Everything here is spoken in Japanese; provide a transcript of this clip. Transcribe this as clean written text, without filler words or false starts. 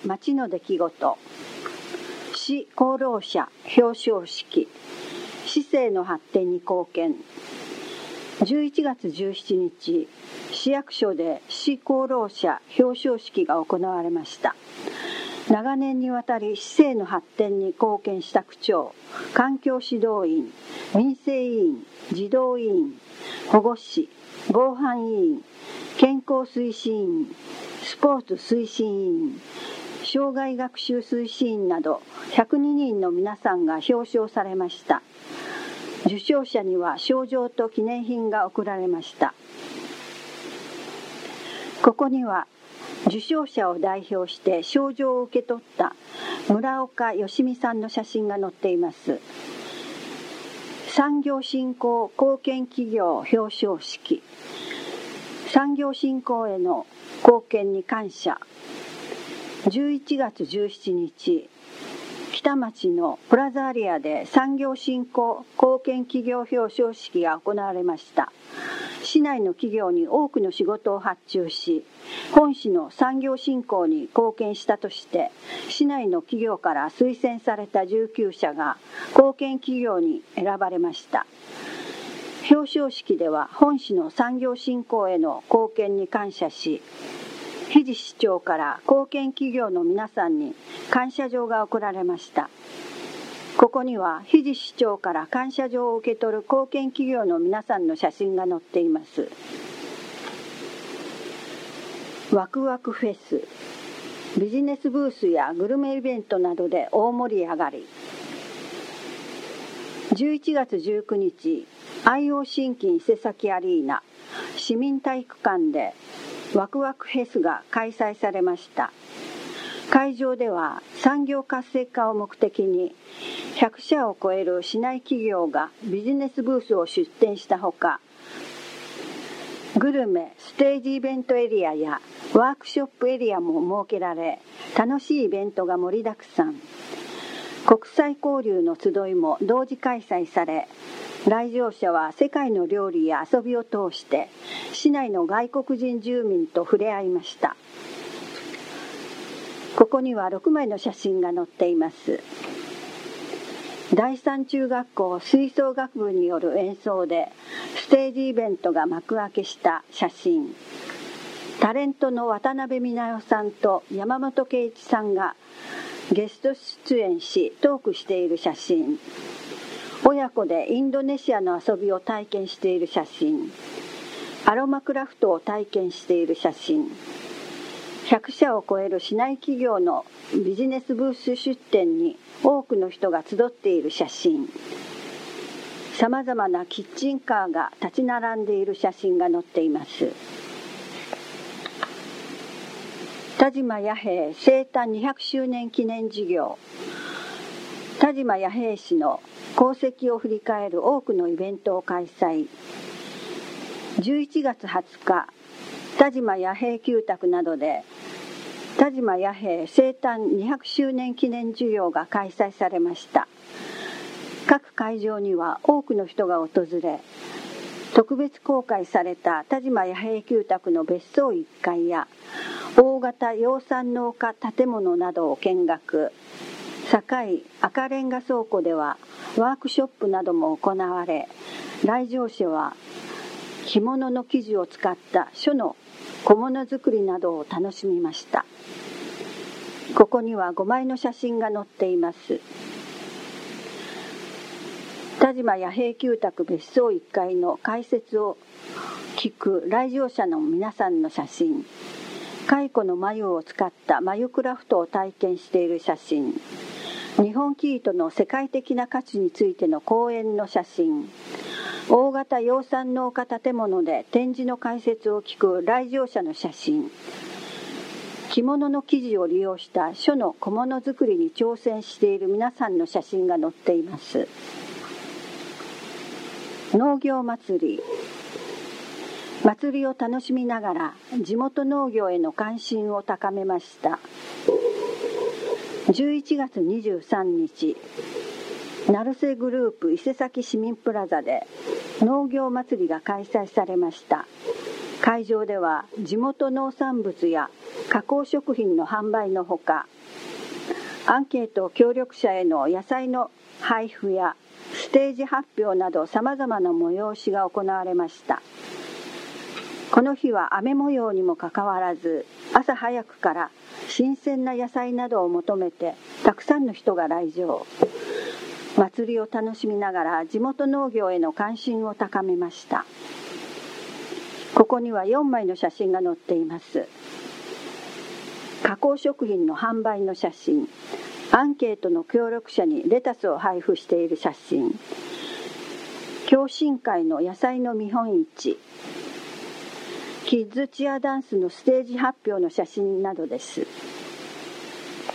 町の出来事、市功労者表彰式、市政の発展に貢献。11月17日、市役所で市功労者表彰式が行われました。長年にわたり市政の発展に貢献した区長、環境指導員、民生委員、児童委員、保護士、防犯委員、健康推進委員、スポーツ推進委員、障害学習推進員など102人の皆さんが表彰されました。受賞者には賞状と記念品が贈られました。ここには受賞者を代表して賞状を受け取った村岡義美さんの写真が載っています。産業振興貢献企業表彰式。産業振興への貢献に感謝。11月17日、北町のプラザアリアで産業振興貢献企業表彰式が行われました。市内の企業に多くの仕事を発注し、本市の産業振興に貢献したとして、市内の企業から推薦された19社が貢献企業に選ばれました。表彰式では本市の産業振興への貢献に感謝し、日地市長から貢献企業の皆さんに感謝状が贈られました。ここには日地市長から感謝状を受け取る貢献企業の皆さんの写真が載っています。ワクワクフェス、ビジネスブースやグルメイベントなどで大盛り上がり。11月19日、IO 新規伊勢崎アリーナ市民体育館でワクワクフェスが開催されました。会場では産業活性化を目的に100社を超える市内企業がビジネスブースを出展したほか、グルメステージイベントエリアやワークショップエリアも設けられ、楽しいイベントが盛りだくさん。国際交流の集いも同時開催され、来場者は世界の料理や遊びを通して市内の外国人住民と触れ合いました。ここには6枚の写真が載っています。第三中学校吹奏楽部による演奏でステージイベントが幕開けした写真。タレントの渡辺美奈代さんと山本圭一さんがゲスト出演しトークしている写真。親子でインドネシアの遊びを体験している写真。アロマクラフトを体験している写真。100社を超える市内企業のビジネスブース出展に多くの人が集っている写真。さまざまなキッチンカーが立ち並んでいる写真が載っています。田島弥平生誕200周年記念事業。田島弥平氏の功績を振り返る多くのイベントを開催。11月20日、田島弥平旧宅などで田島弥平生誕200周年記念授業が開催されました。各会場には多くの人が訪れ、特別公開された田島弥平旧宅の別荘1階や大型養蚕農家建物などを見学。堺赤レンガ倉庫ではワークショップなども行われ、来場者は着物の生地を使った書の小物作りなどを楽しみました。ここには5枚の写真が載っています。田島弥平旧宅別荘1階の解説を聞く来場者の皆さんの写真。蚕の繭を使った繭クラフトを体験している写真。日本生糸の世界的な価値についての講演の写真。大型養蚕農家建物で展示の解説を聞く来場者の写真。着物の生地を利用した書の小物作りに挑戦している皆さんの写真が載っています。農業祭り。祭りを楽しみながら地元農業への関心を高めました。11月23日、成瀬グループ伊勢崎市民プラザで農業祭りが開催されました。会場では地元農産物や加工食品の販売のほか、アンケート協力者への野菜の配布やステージ発表などさまざまな催しが行われました。この日は雨模様にもかかわらず、朝早くから新鮮な野菜などを求めてたくさんの人が来場。祭りを楽しみながら地元農業への関心を高めました。ここには4枚の写真が載っています。加工食品の販売の写真、アンケートの協力者にレタスを配布している写真、共進会の野菜の見本市、キッズチアダンスのステージ発表の写真などです。